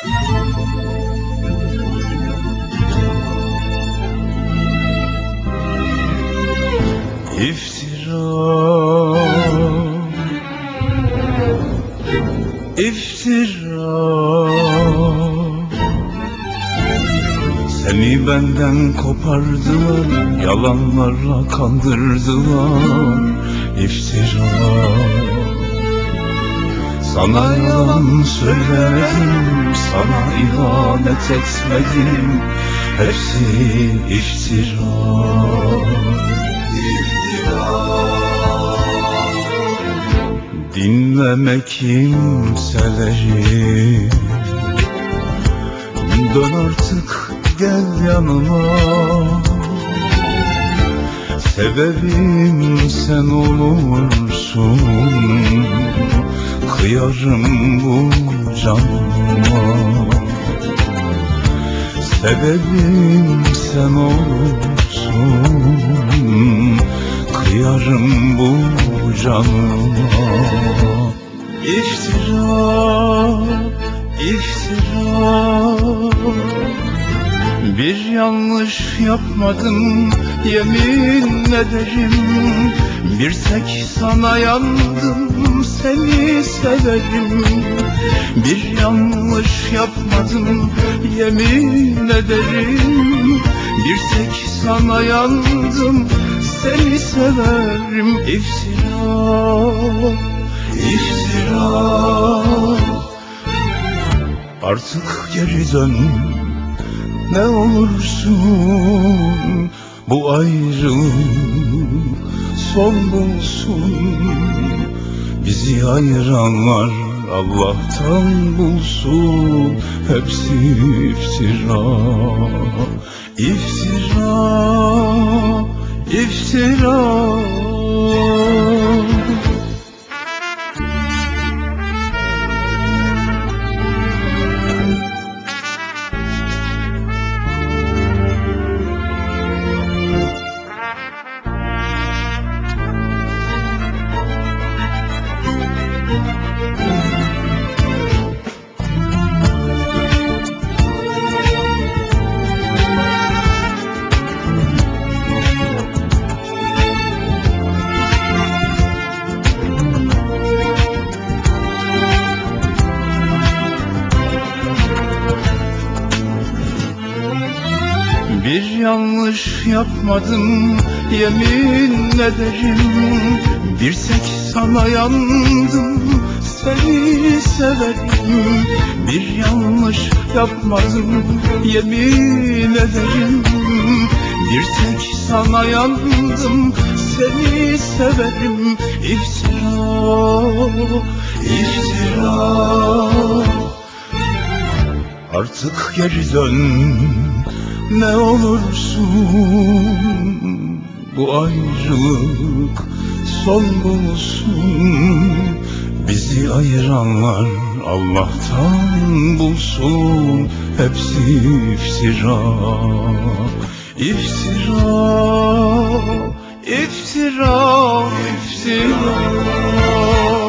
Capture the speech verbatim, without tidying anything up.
İftira, iftira, seni benden kopardılar, yalanlarla kandırdılar. İftira, sana yalan söylemedim, sana ihanet etmedim, hepsi iftira. Dinleme kimseleri, dön artık gel yanıma. Sebebim sen olursun, kıyarım bu canıma. Sebebim sen olursun, kıyarım bu canıma. İftira, iftira, bir yanlış yapmadım yemin ederim. Bir tek sana yandım, seni severim. Bir yanlış yapmadım yemin ederim. Bir tek sana yandım, seni severim. İftira, iftira, artık geri dön ne olursun, bu ayrılık son bulsun. Bizi ayıranlar Allah'tan bulsun, hepsi iftira. İftira, iftira. Bir yanlış yapmadım yemin ederim. Bir tek sana yandım, seni severim. Bir yanlış yapmadım yemin ederim. Bir tek sana yandım, seni severim. İftira, iftira, artık geri dön ne olursun, bu ayrılık son bulsun. Bizi ayıranlar Allah'tan bulsun, hepsi iftira. İftira, iftira, iftira.